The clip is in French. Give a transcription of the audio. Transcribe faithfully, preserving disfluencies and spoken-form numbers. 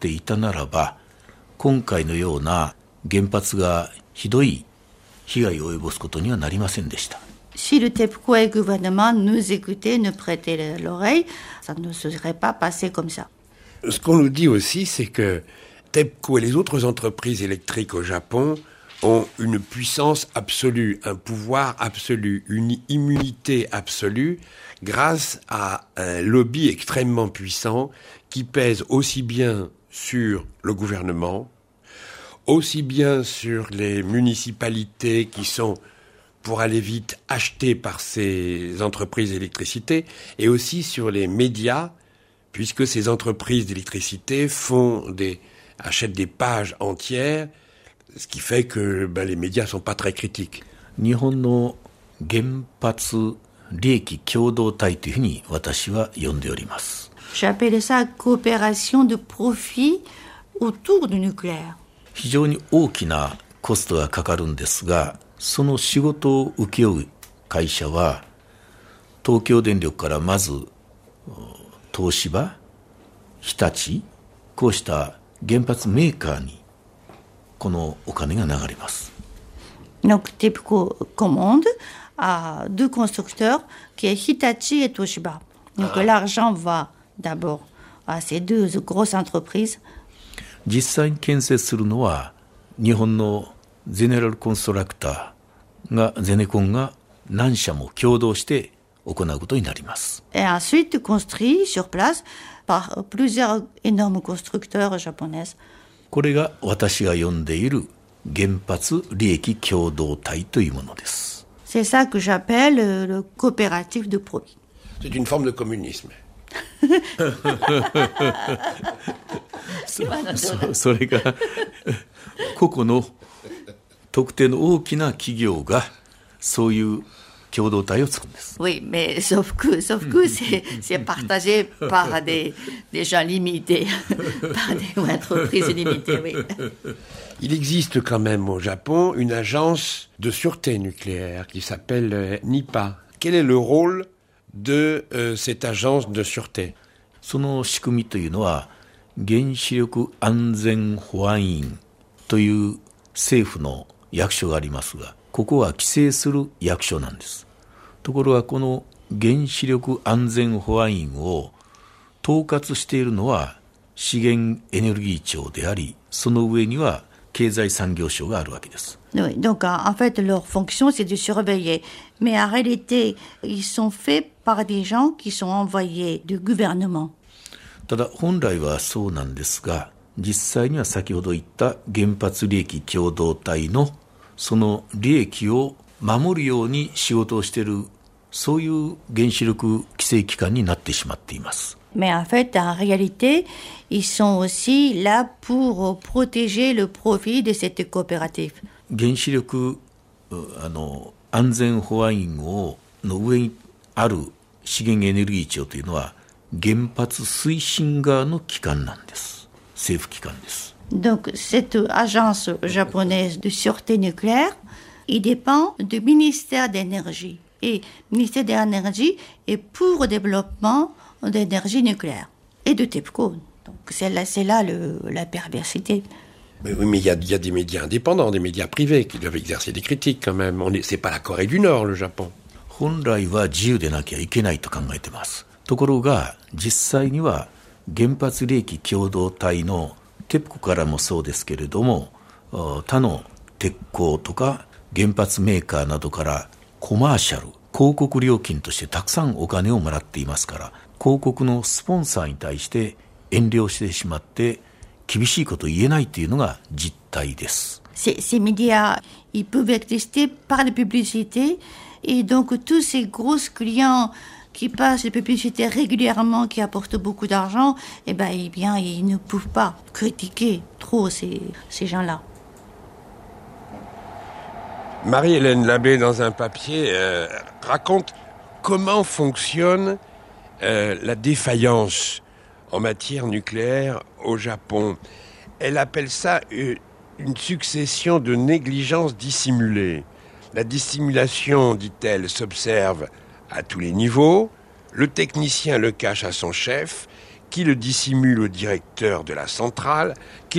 っていたならば、今回のような原発がひどい被害を及ぼすことにはなりませんでした。 Si le TEPCO et le gouvernement nous écoutaient, nous prêtaient l'oreille, ça ne se serait pas passé comme ça. Ce qu'on nous dit aussi, c'est que TEPCO et les autres entreprises électriques au Japon ont une puissance absolue, un pouvoir absolu, une immunité absolue grâce à un lobby extrêmement puissant qui pèse aussi bien sur le gouvernement, aussi bien sur les municipalités qui sont, pour aller vite, achetées par ces entreprises d'électricité, et aussi sur les médias, puisque ces entreprises d'électricité font des, achètent des pages entières, ce qui fait que ben, les médias ne sont pas très critiques. Nihon Genpatsu Rieki Kyodo Taiというふうに私は呼んでおります。 J'appelle ça coopération de profit autour du nucléaire. 非常に大きなコストがかかるんですが、その仕事を請け負う会社は、東京電力からまず東芝、日立、こうした原発メーカーにこのお金が流れます。 Donc TEPCO commande à deux constructeurs qui est Hitachi et Toshiba. Donc ah. l'argent va d'abord à ces deux grosses entreprises. 実際に建設するのは日本のゼネラルコンストラクターがゼネコンが何社も共同して行うことになります。 Et ensuite construit sur place par plusieurs énormes constructeurs japonais. これが私が呼んでいる原発利益共同体というものです。 C'est ça que j'appelle le coopératif de profit. C'est une forme de communisme. そ, そ, それが個々の特定の大きな企業がそういう共同体を作るんです。 Oui, mais sauf que, sauf que c'est, c'est partagé par des, des gens limités, par des entreprises limitées, oui. Il existe quand même au Japon une agence de sûreté nucléaire qui s'appelle euh, NIPA. Quel est le rôle de euh, cette agence de sûreté? その仕組みというのは原子力安全保安院という政府の役所がありますが、ここは規制する役所なんです。ところがこの原子力安全保安院を統括しているのは資源エネルギー庁であり、その上には経済産業省があるわけです。 Oui, donc en fait leur fonction c'est de surveiller, mais en réalité ils sont faits par des gens qui sont envoyés du gouvernement. ただ本来はそうなんですが、実際には先ほど言った原発利益共同体のその利益を守るように仕事をしている、そういう原子力規制機関になってしまっています。 Mais en fait, en réalité, ils sont aussi là pour protéger le profit de cette coopérative. 原子力あの安全保安院をの上にある資源エネルギー庁というのは原発推進側の機関なんです。政府機関です。 Donc, cette agence japonaise de sûreté nucléaire, il dépend du ministère d'énergie. Et le ministère de l'énergie est pour le développement d'énergie nucléaire et de TEPCO. Donc, c'est là, c'est là le, la perversité. Mais oui, mais il y a, il y a des médias indépendants, des médias privés qui doivent exercer des critiques quand même. On est, c'est pas la Corée du Nord, le Japon. 本来は自由でなきゃいけないと考えています。ところが、実際には原発利益共同体のテプコからもそうですけれども、他の鉄鋼とか原発メーカーなどからコマーシャル、広告料金としてたくさんお金をもらっていますから、広告のスポンサーに対して遠慮してしまって厳しいことを言えないというのが実態です。 Ces, ces médias, ils peuvent exister par la publicité et donc tous ces gros clients qui passent les publicités régulièrement, qui apportent beaucoup d'argent, eh ben, eh bien, ils ne peuvent pas critiquer trop ces, ces gens-là. Marie-Hélène Labbé, dans un papier, euh, raconte comment fonctionne euh, la défaillance en matière nucléaire au Japon. Elle appelle ça une, une succession de négligences dissimulées. La dissimulation, dit-elle, s'observe à tous les niveaux. Le technicien le cache à son chef, qui le dissimule au directeur de la centrale, qui